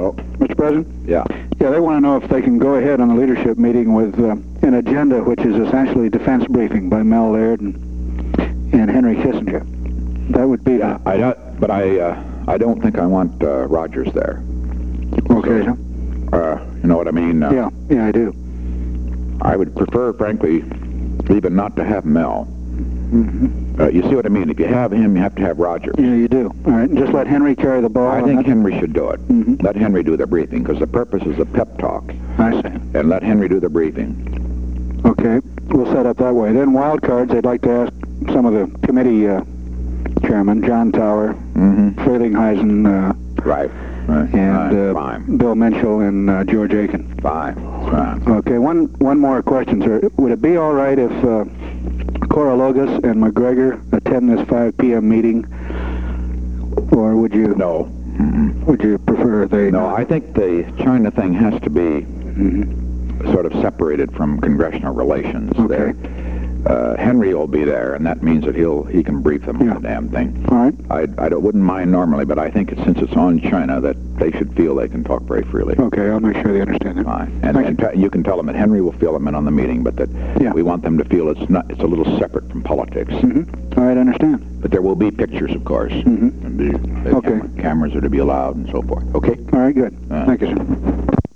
So, Mr. President? yeah. Yeah, they want to know if they can go ahead on the leadership meeting with an agenda which is essentially defense briefing by Mel Laird and Henry Kissinger. That would be Yeah, I don't think I want Rogers there. okay. You know what I mean? Yeah, I do. I would prefer, frankly, even not to have Mel. You see what I mean? If you have him, you have to have Rogers. Yeah, you do. All right, and just let Henry carry the ball. I think Henry should do it. Let Henry do the briefing, because the purpose is a pep talk. I see. And let Henry do the briefing. Okay, we'll set up that way. Then wild cards, I'd like to ask some of the committee chairmen, John Tower, Frelinghuysen, Right. and Fine. Bill Minchell and George Aiken. Fine. Okay, one more question, sir. Would it be all right if Korologos and McGregor attend this 5 p.m. meeting, or would you? No. Would you prefer they? No, I think the China thing has to be sort of separated from congressional relations. Okay. Henry will be there, and that means that he can brief them on the damn thing. All right. I wouldn't mind normally, but I think since it's on China, that they should feel they can talk very freely. Okay, I'll make sure they understand that. Fine. And you can tell them that Henry will fill them in on the meeting, but that we want them to feel it's a little separate from politics. All right, I understand. But there will be pictures, of course. And the Okay. cameras are to be allowed and so forth. Okay? All right, good. Thank you, sir.